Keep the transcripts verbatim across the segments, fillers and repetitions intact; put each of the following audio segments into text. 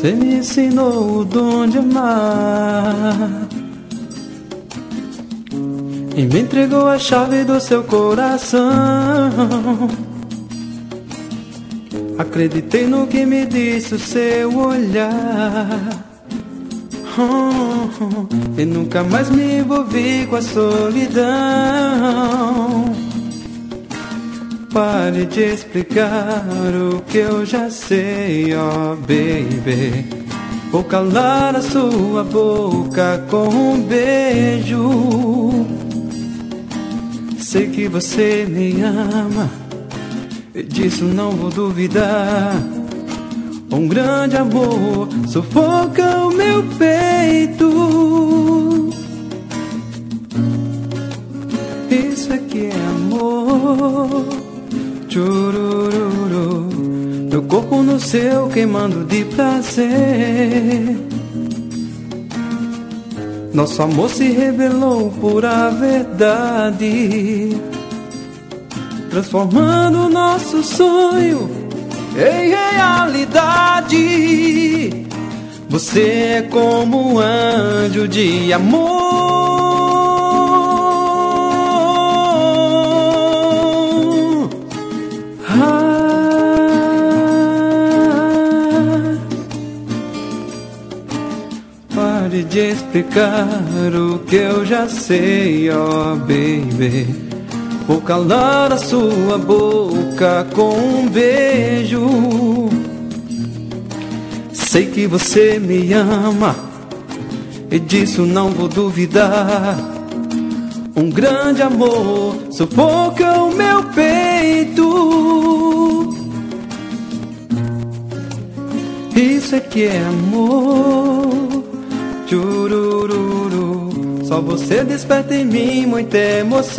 Você me ensinou o dom de amar e me entregou a chave do seu coração. Acreditei no que me disse o seu olhar, oh, oh, e nunca mais me envolvi com a solidão. Pare de explicar o que eu já sei, oh baby. Vou calar a sua boca com um beijo. Sei que você me ama, e disso não vou duvidar. Um grande amor sufoca o meu peito. Isso é que é amor. Churururu, meu corpo no seu, queimando de prazer. Nosso amor se revelou pura verdade, transformando nosso sonho em realidade. Você é como um anjo de amor. Pare de explicar o que eu já sei, oh baby. Vou calar a sua boca com um beijo. Sei que você me ama, e disso não vou duvidar. Um grande amor sufoca o meu peito. Isso é que é amor. Churururu, só você desperta em mim muita emoção.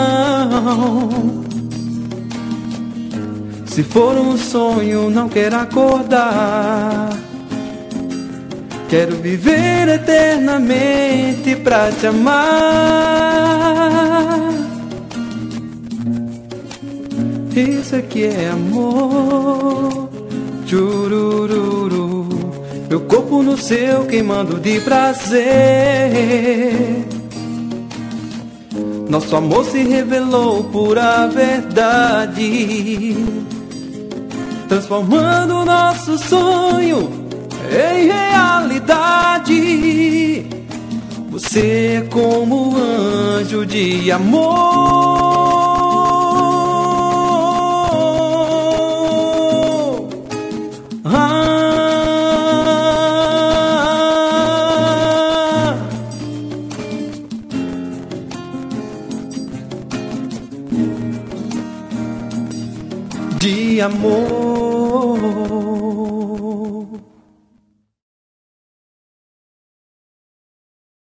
Se for um sonho, não quero acordar. Quero viver eternamente pra te amar. Isso aqui é amor. Churururu, meu corpo no seu, queimando de prazer. Nosso amor se revelou pura verdade, transformando nosso sonho em realidade. Você é como um anjo de amor. De amor.